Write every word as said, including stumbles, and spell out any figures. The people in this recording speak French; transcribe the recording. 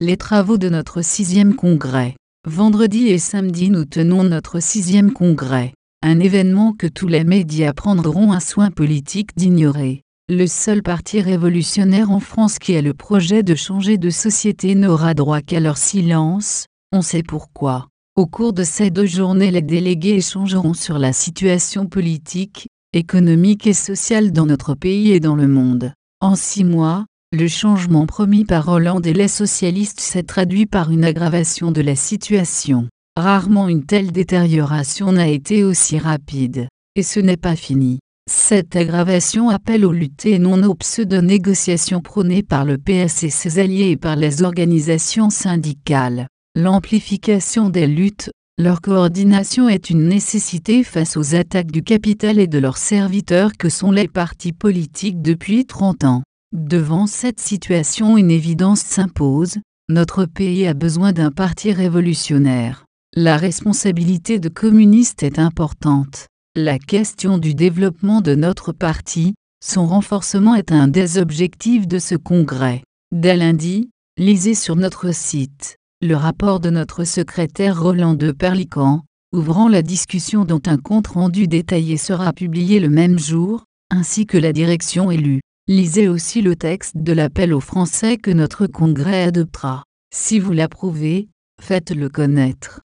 les travaux de notre sixième congrès. Vendredi et samedi nous tenons notre sixième congrès, un événement que tous les médias prendront un soin politique d'ignorer. Le seul parti révolutionnaire en France qui a le projet de changer de société n'aura droit qu'à leur silence, on sait pourquoi. Au cours de ces deux journées, les délégués échangeront sur la situation politique, économique et sociale dans notre pays et dans le monde. En six mois, le changement promis par Hollande et les socialistes s'est traduit par une aggravation de la situation. Rarement une telle détérioration n'a été aussi rapide. Et ce n'est pas fini. Cette aggravation appelle aux luttes et non aux pseudo-négociations prônées par le P S et ses alliés et par les organisations syndicales. L'amplification des luttes, leur coordination est une nécessité face aux attaques du capital et de leurs serviteurs que sont les partis politiques depuis trente ans. Devant cette situation, une évidence s'impose, notre pays a besoin d'un parti révolutionnaire. La responsabilité de communiste est importante. La question du développement de notre parti, son renforcement est un des objectifs de ce congrès. Dès lundi, lisez sur notre site le rapport de notre secrétaire Roland de Perlican, ouvrant la discussion dont un compte-rendu détaillé sera publié le même jour, ainsi que la direction élue. Lisez aussi le texte de l'appel aux Français que notre congrès adoptera. Si vous l'approuvez, faites-le connaître.